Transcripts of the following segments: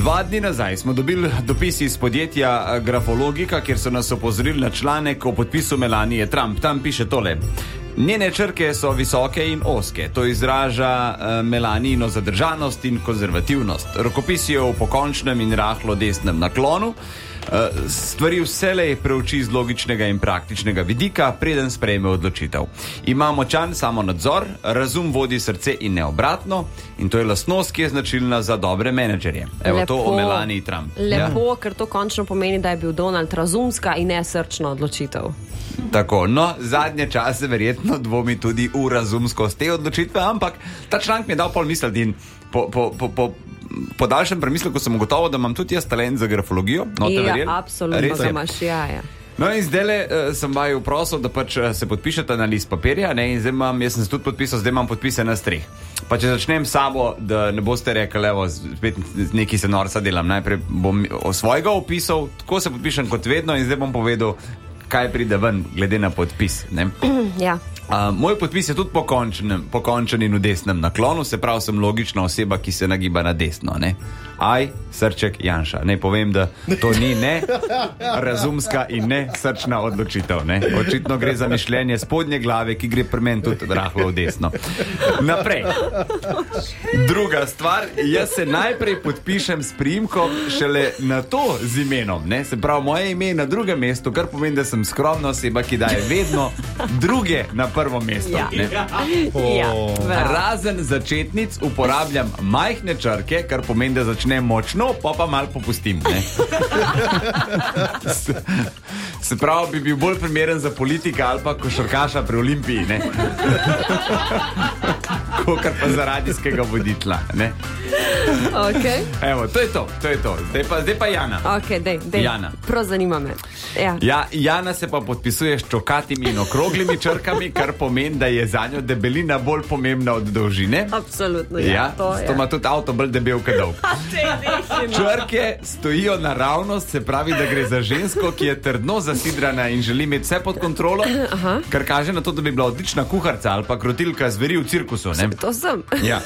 2 dni nazaj smo dobili dopis iz podjetja Grafologika, kjer so nas opozorili na članek o podpisu Melanije Trump. Tam piše tole. Njene črke so visoke in ozke. To izraža Melanijino zadržanost in konzervativnost. Rokopis je v pokončnem in rahlo desnem naklonu. Stvari vselej preuči z logičnega in praktičnega vidika, preden sprejme odločitev. Ima močan samonadzor, razum vodi srce in ne obratno, in to je lastnost, ki je značilna za dobre menedžerje. Evo, lepo, to o Melaniji Trump. Lepo, ker to končno pomeni, da je bil Donald razumska in ne srčna odločitev. Tako, no, zadnje čase verjetno dvomi tudi v razumskost te odločitve, ampak ta članek mi je dal pol misliti in po daljšem premisleku sem ugotovil, da imam tudi jaz talent za grafologijo. No, ja, absolutno ga imaš, ja. No in zdaj sem vaju prosil, da pač se podpišete na list papirja, ne, in zdaj jaz sem se tudi podpisal, zdaj imam podpise na streh. Pa če začnem sabo, da ne boste rekli, evo, spet nekaj se norca delam, najprej bom svojega opisal, tako se podpišem kot vedno in zdaj bom povedal, kaj pride ven, glede na podpis, ne? Ja. Moj podpis je tudi pokončen in v desnem naklonu, se pravi, sem logična oseba, ki se nagiba na desno, ne? Srček Janša. Ne povem, da to ni ne razumska in ne srčna odločitev, ne? Očitno gre za mišljenje spodnje glave, ki gre pri meni tudi rahlo v desno. Naprej. Druga stvar, jaz se najprej podpišem s priimkom, šele na to z imenom, ne? Se pravi, moje ime je na drugem mestu, kar pomeni, da sem skromna oseba, ki daje vedno druge na prvo mesto. Ja. Razen začetnic uporabljam majhne črke, kar pomeni, da začnem močno, pa malo popustim. Ne? Se pravi, bi bil bolj primeren za politika ali pa košarkaša pri Olimpiji, ne? Kokar pa za radijskega voditla, ne? Okay. Evo, to je to. Zdaj pa Jana. Ok, dej. Jana. Prav zanima me. Ja. Jana se pa podpisuje s čokatimi in okroglimi črkami, kar pomeni, da je zanjo debelina bolj pomembna od dolžine. Absolutno, ja. To ima tudi avto bolj debel kot dolg. Črke stojijo naravnost, se pravi, da gre za žensko, ki je trdno zasidrana in želi imeti vse pod kontrolo, kar kaže na to, da bi bila odlična kuharca ali pa krotilka zveri v cirkusu, ne? To sem. Ja.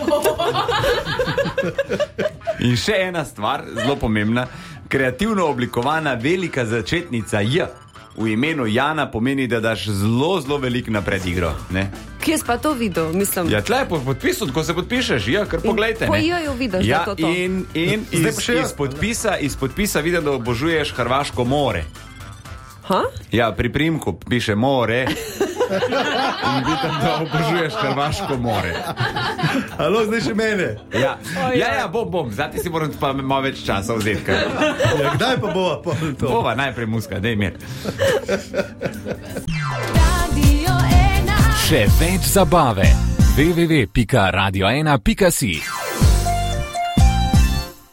In še ena stvar, zelo pomembna, kreativno oblikovana velika začetnica J v imenu Jana pomeni, da daš zelo, zelo veliko na predigro, ne? Kje si pa to videl, mislim? Ja, tle je po podpisu, ko se podpišeš, ja, kar poglejte, ne? Po J-ju vidiš, da to. In iz podpisa vidim, da obožuješ Hrvaško more. Ja, pri priimku piše more. In vidim, da obožuješ Hrvaško more. Alo, zdaj še mene. Ja, bom. Zdaj si moram pa malo več časa vzeti. Ja, kdaj pa bova? Bova, najprej muska, daj mir. Še več zabave. www.radio1.si